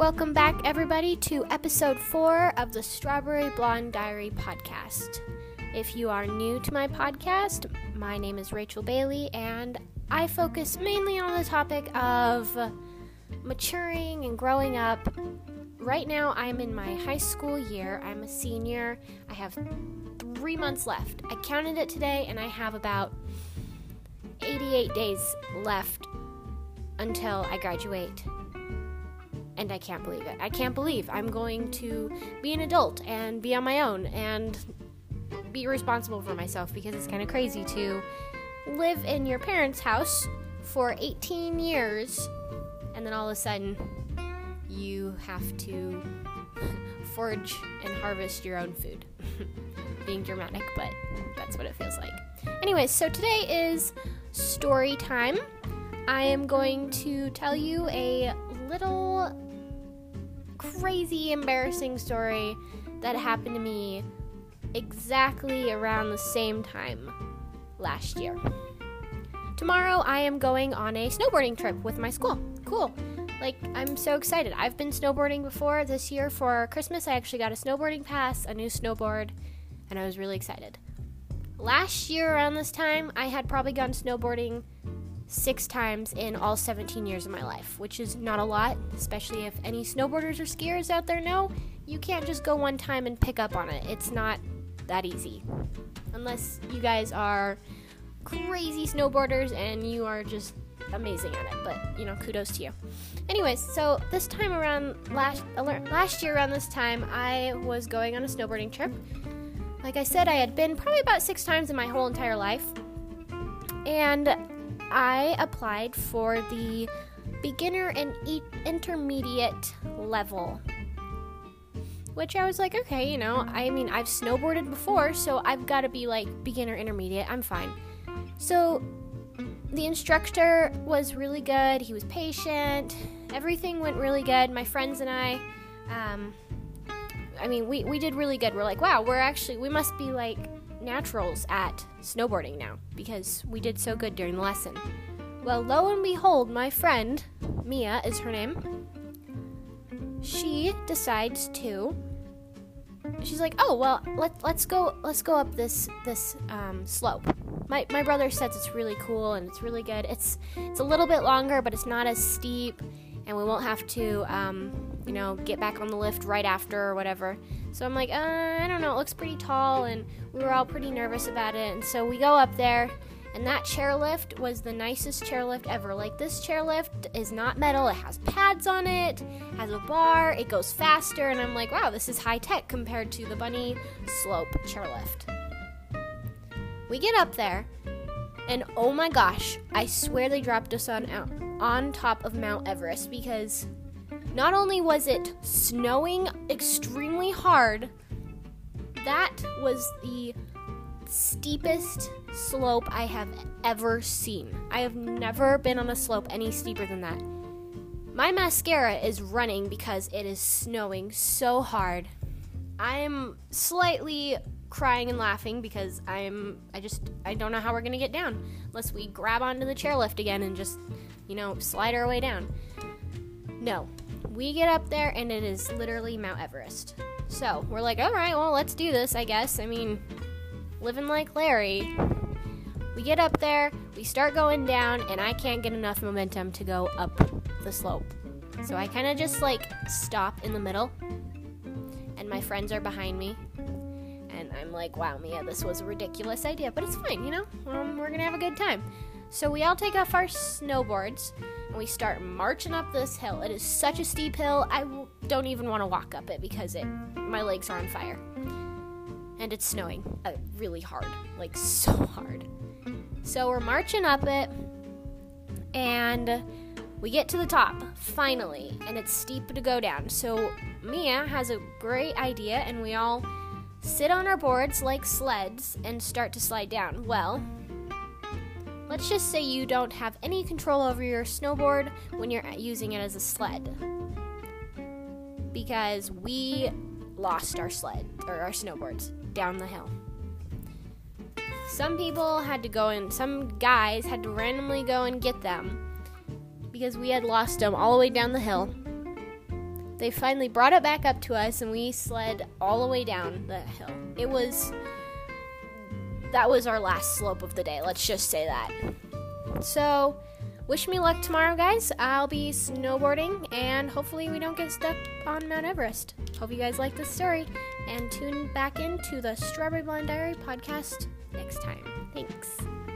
Welcome back, everybody, to episode 4 of the Strawberry Blonde Diary podcast. If you are new to my podcast, my name is Rachel Bailey, and I focus mainly on the topic of maturing and growing up. Right now, I'm in my high school year. I'm a senior. I have 3 months left. I counted it today, and I have about 88 days left until I graduate. And I can't believe it. I can't believe I'm going to be an adult and be on my own and be responsible for myself, because it's kind of crazy to live in your parents' house for 18 years and then all of a sudden you have to forage and harvest your own food. Being dramatic, but that's what it feels like. Anyways, so today is story time. I am going to tell you a little crazy, embarrassing story that happened to me exactly around the same time last year. Tomorrow, I am going on a snowboarding trip with my school. Cool. I'm so excited. I've been snowboarding before. This year for Christmas, I actually got a snowboarding pass, a new snowboard, and I was really excited. Last year around this time, I had probably gone snowboarding 6 times in all 17 years of my life, which is not a lot, especially if any snowboarders or skiers out there know, you can't just go one time and pick up on it. It's not that easy. Unless you guys are crazy snowboarders and you are just amazing at it, but, kudos to you. Anyways, so this time around, last year around this time, I was going on a snowboarding trip. Like I said, I had been probably about 6 times in my whole entire life, and I applied for the beginner and intermediate level, which I was like, okay, I've snowboarded before, so I've got to be beginner intermediate. I'm fine. So the instructor was really good. He was patient. Everything went really good. My friends and I, we did really good. We're like, wow, we must be naturals at snowboarding now, because we did so good during the lesson. Well, lo and behold, my friend, Mia is her name, she decides to, she's like, oh, well, let's go up this slope. My brother says it's really cool and it's really good. It's a little bit longer, but it's not as steep, and we won't have to, get back on the lift right after or whatever. So I'm like, I don't know, it looks pretty tall, and we were all pretty nervous about it. And so we go up there, and that chairlift was the nicest chairlift ever. This chairlift is not metal, it has pads on it, has a bar, it goes faster, and I'm like, wow, this is high tech compared to the bunny slope chairlift. We get up there, and oh my gosh, I swear they dropped us on top of Mount Everest, because not only was it snowing extremely hard, that was the steepest slope I have ever seen. I have never been on a slope any steeper than that. My mascara is running because it is snowing so hard. I'm slightly crying and laughing because I don't know how we're going to get down unless we grab onto the chairlift again and just, slide our way down. No. We get up there, and it is literally Mount Everest. So, we're like, all right, well, let's do this, I guess. Living like Larry. We get up there, we start going down, and I can't get enough momentum to go up the slope. So I kind of just, stop in the middle, and my friends are behind me. And I'm like, wow, Mia, this was a ridiculous idea, but it's fine, we're going to have a good time. So we all take off our snowboards, and we start marching up this hill. It is such a steep hill, I don't even want to walk up it because my legs are on fire. And it's snowing really hard, so hard. So we're marching up it, and we get to the top, finally, and it's steep to go down. So Mia has a great idea, and we all sit on our boards like sleds and start to slide down. Well, let's just say you don't have any control over your snowboard when you're using it as a sled, because we lost our snowboards down the hill. Some guys had to randomly go and get them because we had lost them all the way down the hill. they finally brought it back up to us, and we sled all the way down the hill. That was our last slope of the day, let's just say that. So, wish me luck tomorrow, guys. I'll be snowboarding, and hopefully we don't get stuck on Mount Everest. Hope you guys like this story, and tune back into the Strawberry Blonde Diary podcast next time. Thanks.